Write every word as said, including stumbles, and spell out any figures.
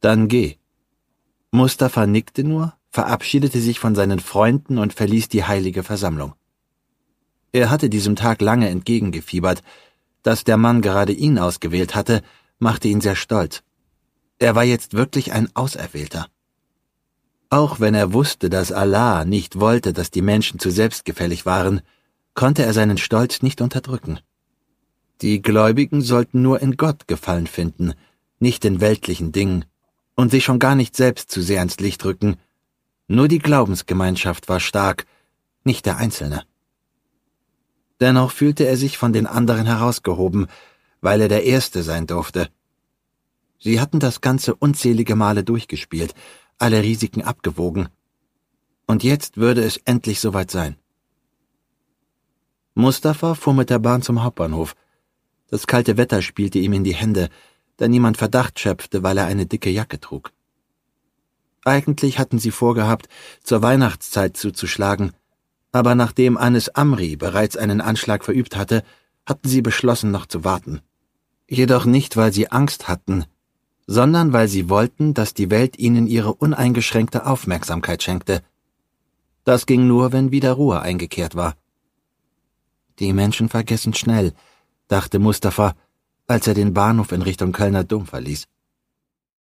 »Dann geh.« Mustafa nickte nur, verabschiedete sich von seinen Freunden und verließ die heilige Versammlung. Er hatte diesem Tag lange entgegengefiebert. Dass der Mann gerade ihn ausgewählt hatte, machte ihn sehr stolz. Er war jetzt wirklich ein Auserwählter. Auch wenn er wusste, dass Allah nicht wollte, dass die Menschen zu selbstgefällig waren, konnte er seinen Stolz nicht unterdrücken. Die Gläubigen sollten nur in Gott Gefallen finden, nicht in weltlichen Dingen, und sich schon gar nicht selbst zu sehr ins Licht rücken. Nur die Glaubensgemeinschaft war stark, nicht der Einzelne. Dennoch fühlte er sich von den anderen herausgehoben, weil er der Erste sein durfte. Sie hatten das Ganze unzählige Male durchgespielt, alle Risiken abgewogen. Und jetzt würde es endlich soweit sein. Mustafa fuhr mit der Bahn zum Hauptbahnhof. Das kalte Wetter spielte ihm in die Hände, da niemand Verdacht schöpfte, weil er eine dicke Jacke trug. Eigentlich hatten sie vorgehabt, zur Weihnachtszeit zuzuschlagen, aber nachdem Anis Amri bereits einen Anschlag verübt hatte, hatten sie beschlossen, noch zu warten. Jedoch nicht, weil sie Angst hatten, sondern weil sie wollten, dass die Welt ihnen ihre uneingeschränkte Aufmerksamkeit schenkte. Das ging nur, wenn wieder Ruhe eingekehrt war. Die Menschen vergessen schnell, dachte Mustafa, als er den Bahnhof in Richtung Kölner Dom verließ.